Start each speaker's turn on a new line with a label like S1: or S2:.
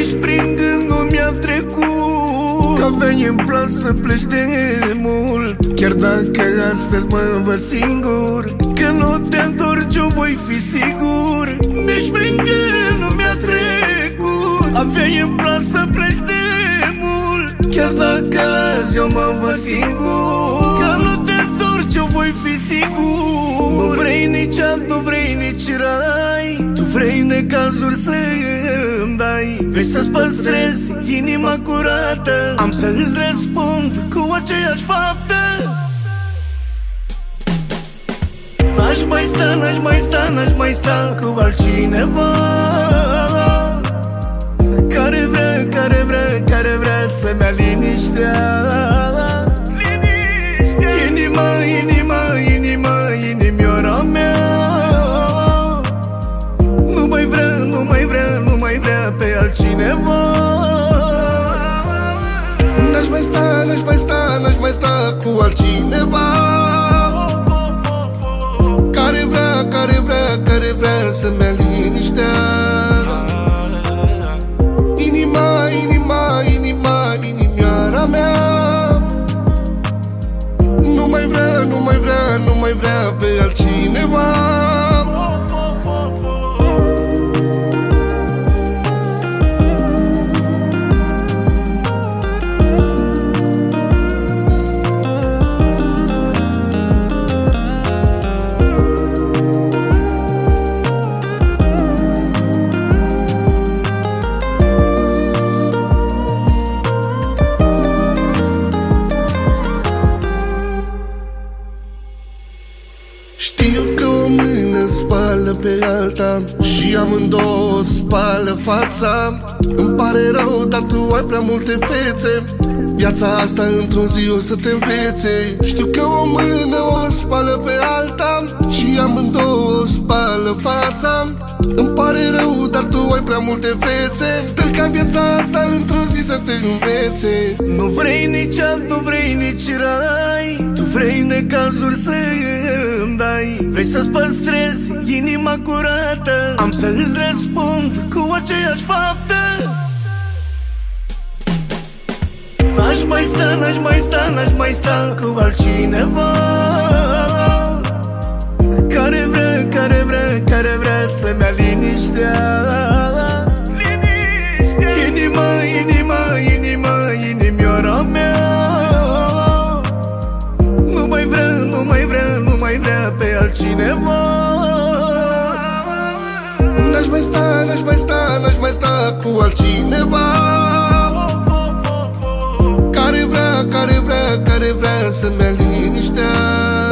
S1: Mi-ești prin gând, nu mi-a trecut că aveai în plan să pleci de mult. Chiar dacă astăzi mă văd singur, că nu te întorci, eu voi fi sigur. Mi-ești prin gând, nu mi-a trecut, aveai în plan să pleci de mult. Chiar dacă azi eu mă văd singur, că nu te întorci, eu voi fi sigur. Nu vrei nici alt, nu vrei nici rai, tu vrei necazuri să-mi dai. Vrei să-ți păstrezi inima curată, am să îți răspund cu aceeași faptă. N-aș mai sta, n-aș mai sta, n-aș mai sta cu altcineva care vrea, care vrea, care vrea să-mi ia liniștea. Inima, inima, inima, inimioara mea nu mai vrea, nu mai vrea, nu mai vrea pe altcineva.
S2: N-aș mai sta, n-aș mai sta, n-aș mai sta cu altcineva care vrea, care vrea, care vrea să-mi ia liniștea. Inima, inima, inima, inimioara mea nu mai vrea, nu mai vrea, nu mai vrea pe altcineva. Știu că o mână spală pe alta și amândouă spală fața. Îmi pare rău, dar tu ai prea multe fețe, viața asta într-o zi o să te învețe. Știu că o mână o spală pe alta și amândouă spală fața. Îmi pare rău, dar tu ai prea multe fețe, sper ca viața asta într-o zi să te învețe.
S1: Nu vrei nici alt, nu vrei nici rai, tu vrei necazuri să-mi dai. Vrei să-ți păstrezi inima curată, am să îți răspund cu aceeași faptă. N-aș mai sta, n-aș mai sta, n-aș mai sta cu altcineva care vrea, care vrea, care vrea să-mi ia liniștea. Inima, inima, inima, inimioara mea nu mai vrea, nu mai vrea, nu mai vrea pe altcineva.
S2: N-aș mai sta, n-aș mai sta, n-aș mai sta cu altcineva care vrea, care vrea, care vrea să-mi ia liniștea.